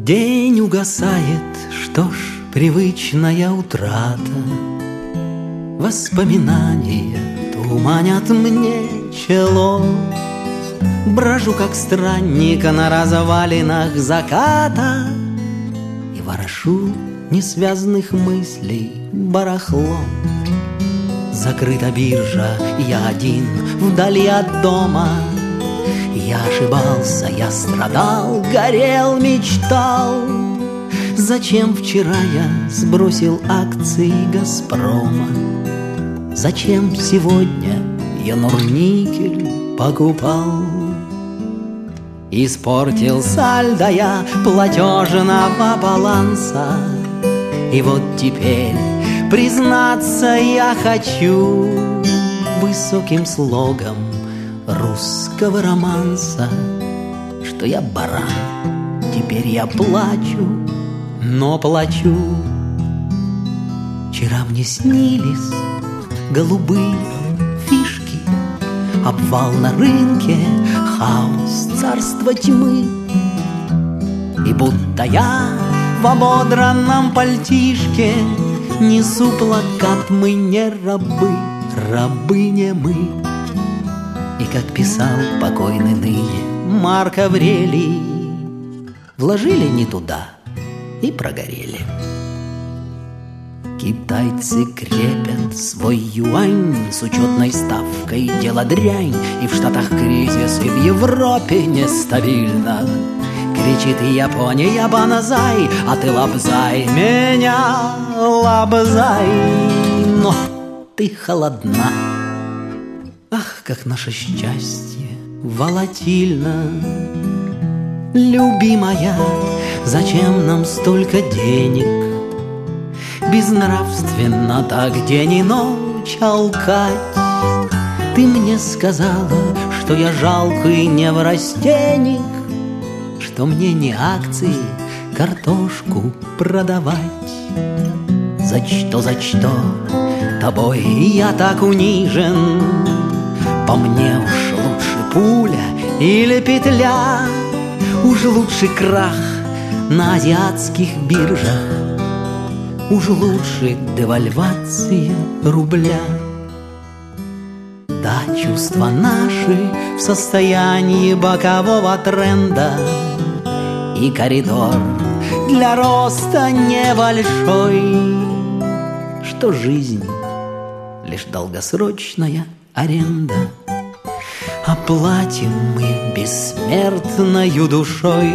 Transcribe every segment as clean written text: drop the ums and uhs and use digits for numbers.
День угасает, что ж, привычная утрата. Воспоминания туманят мне чело. Брожу, как странник, на развалинах заката и ворошу несвязанных мыслей барахлом. Закрыта биржа, я один вдали от дома. Я ошибался, я страдал, горел, мечтал. Зачем вчера я сбросил акции Газпрома? Зачем сегодня я Норникель покупал? Испортил сальдо я платежного баланса. И вот теперь, признаться, я хочу высоким слогом русского романса, что я баран, теперь я плачу, но плачу. Вчера мне снились голубые фишки, обвал на рынке, хаос, царство тьмы. И будто я в ободранном пальтишке несу плакат: мы не рабы, рабы не мы. И как писал покойный ныне Марк Аврелий, вложили не туда и прогорели. Китайцы крепят свой юань с учетной ставкой, дело дрянь. И в Штатах кризис, и в Европе нестабильно. Кричит Япония банзай, а ты лобзай меня, лобзай. Но ты холодна. Ах, как наше счастье волатильно. Любимая, зачем нам столько денег? Безнравственно так день и ночь алкать. Ты мне сказала, что я жалкий неврастенник, что мне не акции, картошку продавать. За что тобой я так унижен? По мне уж лучше пуля или петля, уж лучше крах на азиатских биржах, уж лучше девальвация рубля. Да, чувства наши в состоянии бокового тренда, и коридор для роста небольшой, что жизнь лишь долгосрочная аренда. Оплатим мы бессмертною душой.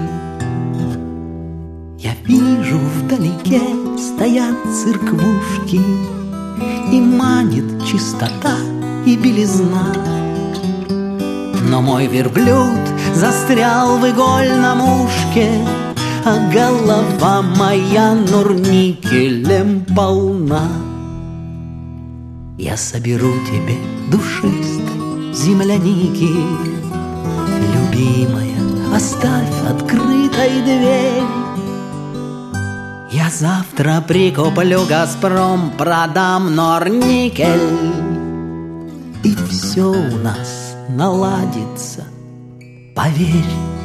Я вижу вдалеке стоят церквушки, и манит чистота и белизна. Но мой верблюд застрял в игольном ушке, а голова моя норникелем полна. Я соберу тебе душистой земляники, любимая, оставь открытой дверь. Я завтра прикуплю Газпром, продам Норникель, и все у нас наладится, поверь.